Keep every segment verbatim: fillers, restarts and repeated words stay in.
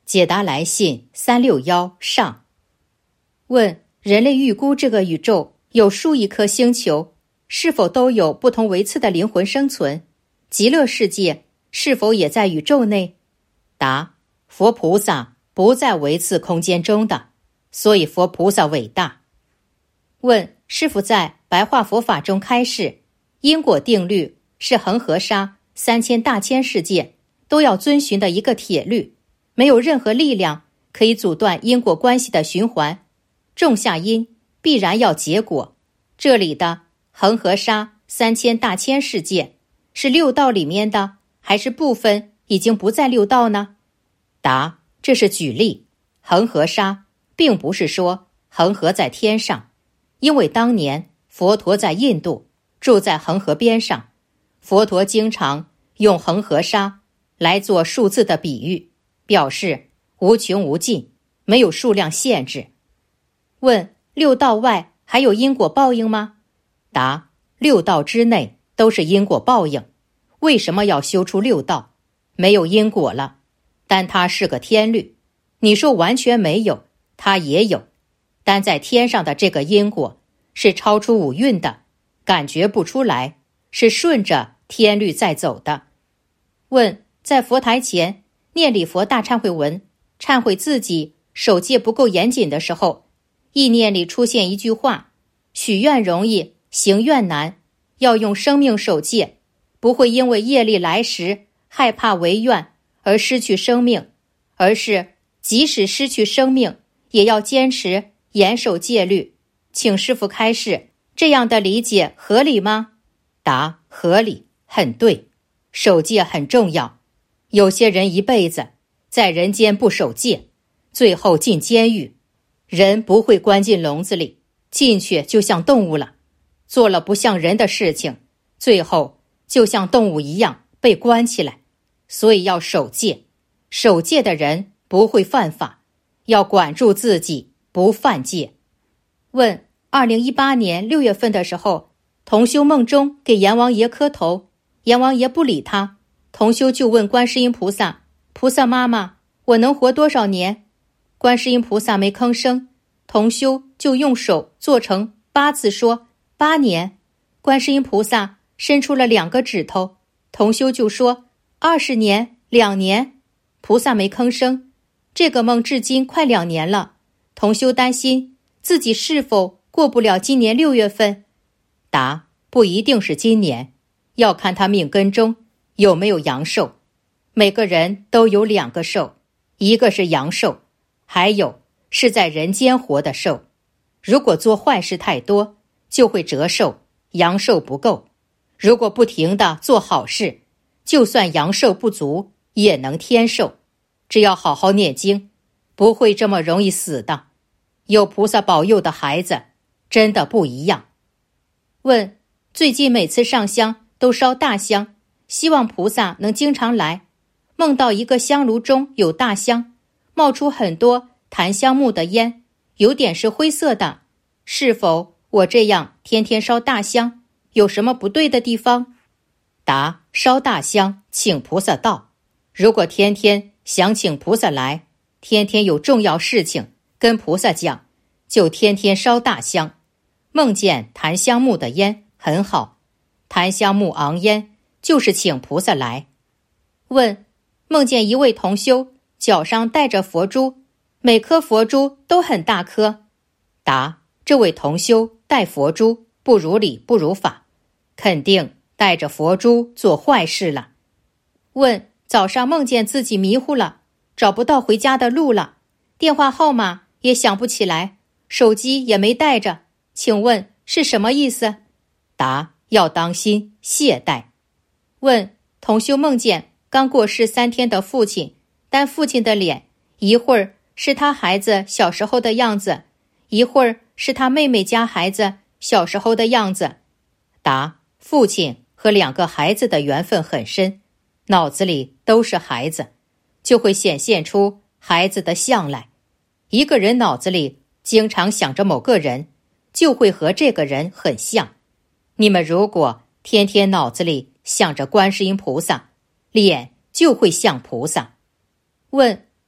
解答来信三六一上。问：人类预估这个宇宙有数亿颗星球，是否都有不同维次的灵魂生存？极乐世界是否也在宇宙内？答：佛菩萨不在维次空间中的，所以佛菩萨伟大。问：师父在白话佛法中开示，因果定律是恒河沙三千大千世界都要遵循的一个铁律，没有任何力量可以阻断因果关系的循环，种下因必然要结果。这里的恒河沙三千大千世界是六道里面的，还是部分已经不在六道呢？答：这是举例，恒河沙并不是说恒河在天上，因为当年佛陀在印度，住在恒河边上，佛陀经常用恒河沙来做数字的比喻，表示无穷无尽，没有数量限制。问：六道外还有因果报应吗？答：六道之内都是因果报应。为什么要修出六道？没有因果了，但它是个天律。你说完全没有，它也有，但在天上的这个因果是超出五蕴的，感觉不出来，是顺着天律在走的。问：在佛台前念礼佛大忏悔文，忏悔自己守戒不够严谨的时候，意念里出现一句话：许愿容易，行愿难，要用生命守戒，不会因为业力来时害怕违愿而失去生命，而是即使失去生命也要坚持严守戒律。请师父开示，这样的理解合理吗？答：合理，很对。守戒很重要，有些人一辈子在人间不守戒，最后进监狱。人不会关进笼子里，进去就像动物了，做了不像人的事情，最后就像动物一样被关起来。所以要守戒，守戒的人不会犯法，要管住自己，不犯戒。问：二零一八年六月份的时候，同修梦中给阎王爷磕头，阎王爷不理他，同修就问观世音菩萨：菩萨妈妈，我能活多少年？观世音菩萨没吭声，同修就用手做成八字说八年。观世音菩萨伸出了两个指头，同修就说二十年，两年。菩萨没吭声。这个梦至今快两年了，同修担心自己是否过不了今年六月份。答：不一定是今年，要看他命根中有没有阳寿。每个人都有两个寿，一个是阳寿，还有是在人间活的寿。如果做坏事太多，就会折寿，阳寿不够。如果不停地做好事，就算阳寿不足也能天寿。只要好好念经，不会这么容易死的。有菩萨保佑的孩子真的不一样。问：最近每次上香都烧大香，希望菩萨能经常来。梦到一个香炉中有大香，冒出很多檀香木的烟，有点是灰色的。是否我这样天天烧大香有什么不对的地方？答：烧大香请菩萨到。如果天天想请菩萨来，天天有重要事情跟菩萨讲，就天天烧大香。梦见檀香木的烟很好，檀香木昂烟就是请菩萨来。问：梦见一位同修脚上戴着佛珠，每颗佛珠都很大颗。答：这位同修戴佛珠不如理不如法，肯定带着佛珠做坏事了。问：早上梦见自己迷糊了，找不到回家的路了，电话号码也想不起来，手机也没带着，请问是什么意思？答：要当心懈怠。问：同修梦见刚过世三天的父亲，但父亲的脸一会儿是他孩子小时候的样子，一会儿是他妹妹家孩子小时候的样子。答：父亲和两个孩子的缘分很深，脑子里都是孩子，就会显现出孩子的像来。一个人脑子里经常想着某个人，就会和这个人很像。你们如果天天脑子里想着观世音菩萨，脸就会像菩萨。问：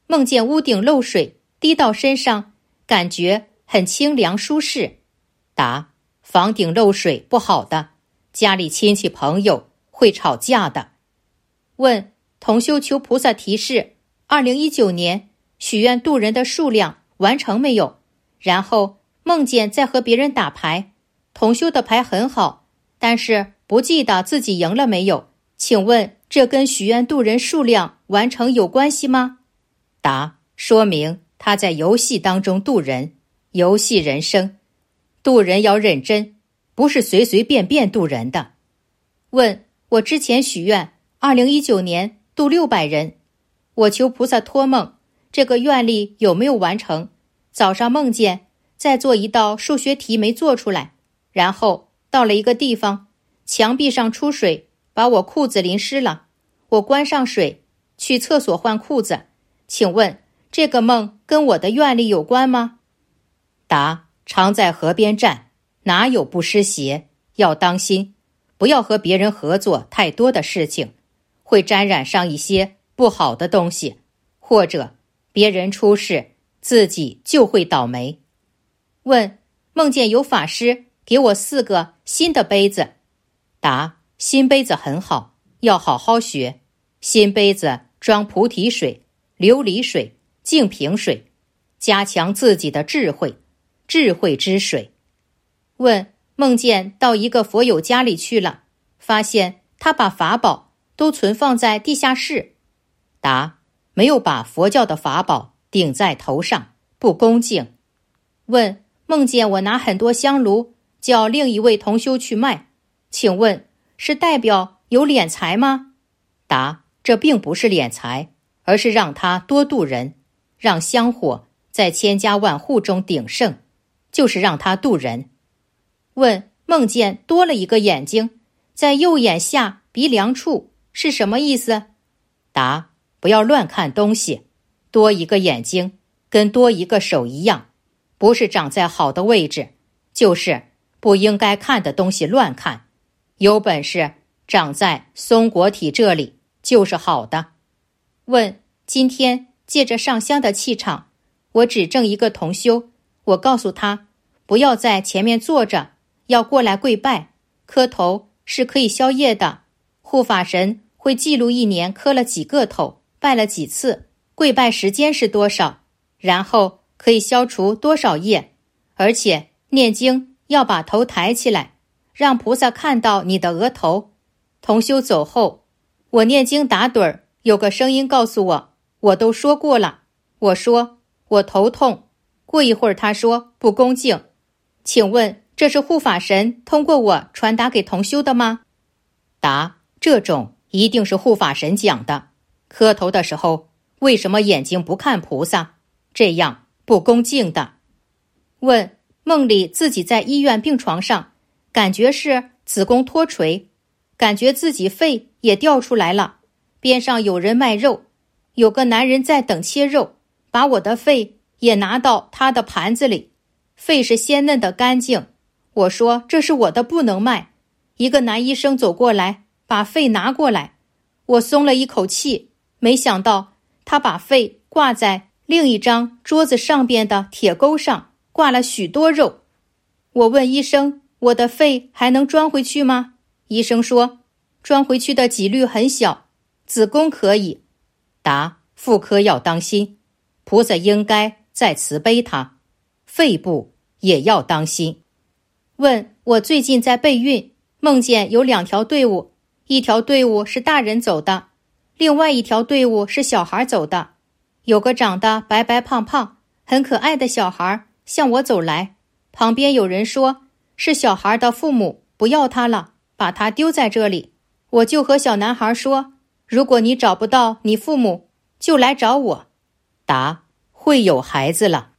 梦见屋顶漏水滴到身上，感觉很清凉舒适。答：房顶漏水不好的，家里亲戚朋友会吵架的。问：同修求菩萨提示，二零一九年许愿度人的数量完成没有？然后梦见在和别人打牌，同修的牌很好，但是不记得自己赢了没有，请问这跟许愿度人数量完成有关系吗？答：说明他在游戏当中度人，游戏人生，度人要认真，不是随随便便度人的。问：我之前许愿二零一九年度六百人，我求菩萨托梦，这个愿力有没有完成？早上梦见再做一道数学题没做出来，然后到了一个地方，墙壁上出水，把我裤子淋湿了，我关上水，去厕所换裤子。请问这个梦跟我的愿力有关吗？答：常在河边站，哪有不湿鞋？要当心，不要和别人合作太多的事情，会沾染上一些不好的东西，或者别人出事，自己就会倒霉。问：梦见有法师给我四个新的杯子。答：新杯子很好，要好好学。新杯子装菩提水、琉璃水、净瓶水，加强自己的智慧，智慧之水。问：梦见到一个佛友家里去了，发现他把法宝都存放在地下室。答：没有把佛教的法宝顶在头上，不恭敬。问：梦见我拿很多香炉叫另一位同修去卖，请问是代表有敛财吗？答：这并不是敛财，而是让他多度人，让香火在千家万户中鼎盛，就是让他度人。问：梦见多了一个眼睛，在右眼下鼻梁处，是什么意思？答：不要乱看东西，多一个眼睛跟多一个手一样，不是长在好的位置，就是不应该看的东西乱看，有本事长在松果体这里就是好的。问：今天借着上香的气场，我指正一个同修，我告诉他不要在前面坐着，要过来跪拜，磕头是可以消业的，护法神会记录一年磕了几个头，拜了几次，跪拜时间是多少，然后可以消除多少业，而且念经要把头抬起来，让菩萨看到你的额头。同修走后，我念经打盹儿，有个声音告诉我，我都说过了。我说我头痛，过一会儿他说不恭敬。请问这是护法神通过我传达给同修的吗？答：这种一定是护法神讲的。磕头的时候为什么眼睛不看菩萨？这样不恭敬的。问：梦里自己在医院病床上，感觉是子宫脱垂，感觉自己肺也掉出来了，边上有人卖肉，有个男人在等切肉，把我的肺也拿到他的盘子里，肺是鲜嫩的干净。我说这是我的不能卖，一个男医生走过来把肺拿过来，我松了一口气，没想到他把肺挂在另一张桌子上边的铁钩上，挂了许多肉。我问医生，我的肺还能装回去吗？医生说装回去的几率很小，子宫可以。答：妇科要当心，菩萨应该再慈悲他，肺部也要当心。问：我最近在备孕，梦见有两条队伍，一条队伍是大人走的，另外一条队伍是小孩走的，有个长得白白胖胖很可爱的小孩向我走来，旁边有人说是小孩的父母不要他了，把他丢在这里。我就和小男孩说，如果你找不到你父母，就来找我。答：会有孩子了。